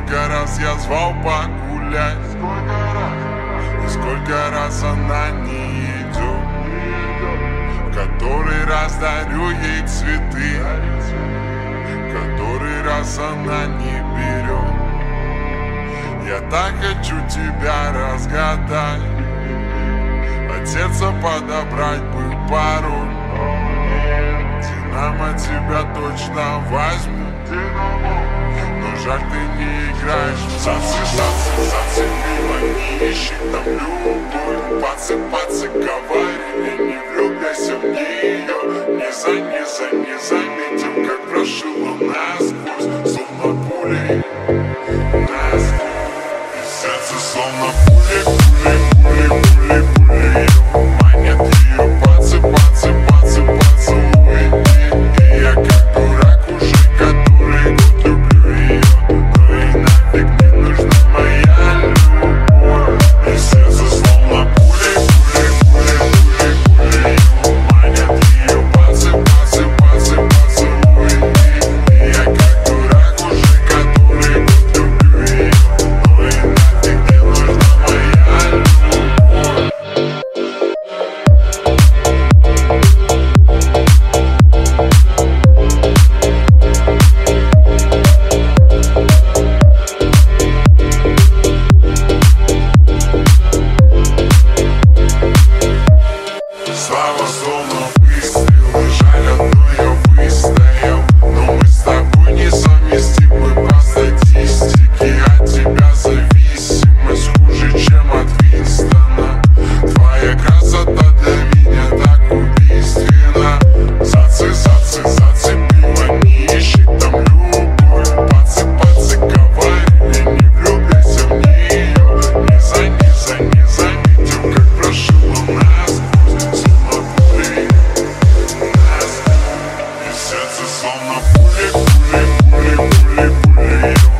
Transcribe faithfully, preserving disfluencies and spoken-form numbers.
Сколько раз я звал погулять, и сколько раз она не идет. Который раз дарю ей цветы, который раз она не берет. Я так хочу тебя разгадать, от сердца подобрать бы пару. Динамо тебя точно возьму, но жаль, ты не играешь. Зацы, зацы, зацепила, не ищи там любовь. Пацы, пацы говорили, не влюбляйся в нее. Не за, не за, не заметил, как прошила насквозь, словно пулей насквозь. И сердце словно пули, пули, пули, пули, пули. Его манят ее пацы, пацы, пацы, поцелуй. И я как дурак уже который год люблю ее, но ей нафиг не нужна моя любовь. И сердце словно пули, пули, пули, пули, пули. Его манят ее пацы, пацы, пацы, поцелуй. И я как дурак уже который год люблю ее, но ей нафиг не нужна моя любовь. Слава словно выстрел, и жаль, одно я выстоял. Но мы с тобой несовместимы по статистике. От тебя зависимость хуже, чем от Винстона. Твоя красота для меня так убийственна. Зацы, зацы, зацепила, не ищи там любовь. Пацы, пацы говорили, не влюбляйся в нее. Не за, не за, не заметил, как прошила насквозь, словно пули насквозь. И сердце словно пули, пули, пули, пули, пули.